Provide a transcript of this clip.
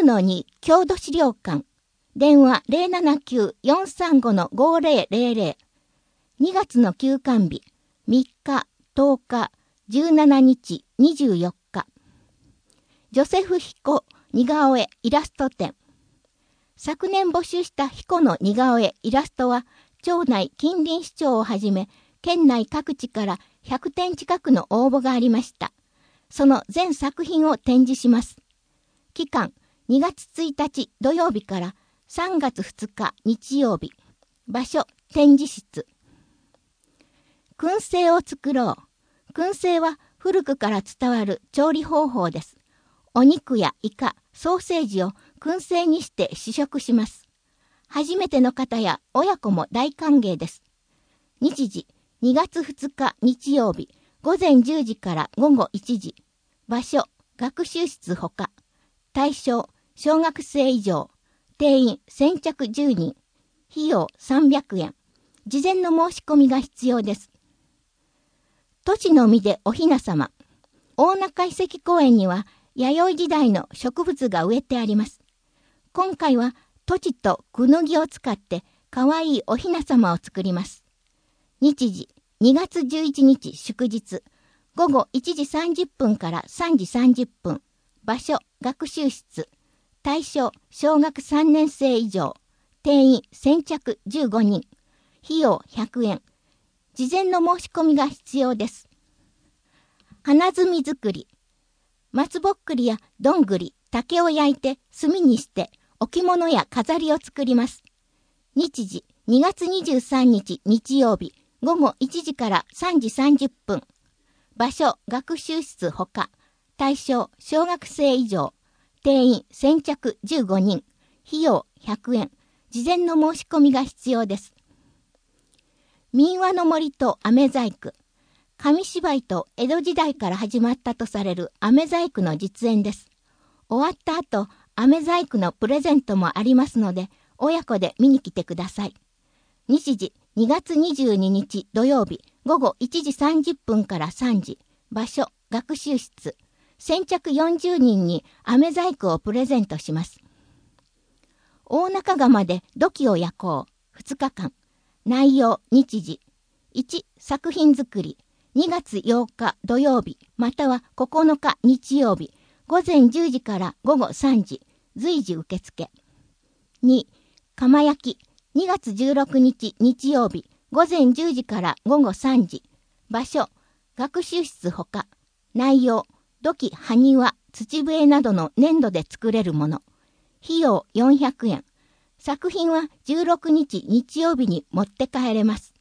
9-2 郷土資料館。電話 079-435-5000。2月の休館日。3日、10日、17日、24日。ジョセフ・ヒコ似顔絵イラスト展。昨年募集したヒコの似顔絵イラストは、町内近隣市町をはじめ、県内各地から100点近くの応募がありました。その全作品を展示します。期間、2月1日土曜日から3月2日日曜日。場所、展示室。燻製を作ろう。燻製は古くから伝わる調理方法です。お肉やイカ、ソーセージを燻製にして試食します。初めての方や親子も大歓迎です。日時、2月2日日曜日、午前10時から午後1時。場所、学習室ほか。対象、小学生以上。定員、先着10人。費用、300円。事前の申し込みが必要です。トチの実でお雛様。大中遺跡公園には、弥生時代の植物が植えてあります。今回は、トチとクヌギを使って、かわいいお雛様を作ります。日時、2月11日祝日。午後1時30分から3時30分。場所、学習室。対象、小学3年生以上。定員、先着15人。費用100円。事前の申し込みが必要です。花摘作り。松ぼっくりやどんぐり、竹を焼いて炭にして置物や飾りを作ります。日時、2月23日日曜日。午後1時から3時30分。場所、学習室ほか。対象、小学生以上。定員、先着15人。費用100円。事前の申し込みが必要です。民話の森と飴細工。紙芝居と江戸時代から始まったとされる飴細工の実演です。終わった後、飴細工のプレゼントもありますので、親子で見に来てください。日時、2月22日土曜日、午後1時30分から3時。場所、学習室。先着40人に飴細工をプレゼントします。大中釜で土器を焼こう。2日間。内容、日時。1、作品作り。2月8日土曜日、または9日日曜日。午前10時から午後3時。随時受付。2、釜焼き。2月16日日曜日。午前10時から午後3時。場所、学習室ほか。内容、土器、埴輪、土笛などの粘土で作れるもの。費用400円。作品は16日日曜日に持って帰れます。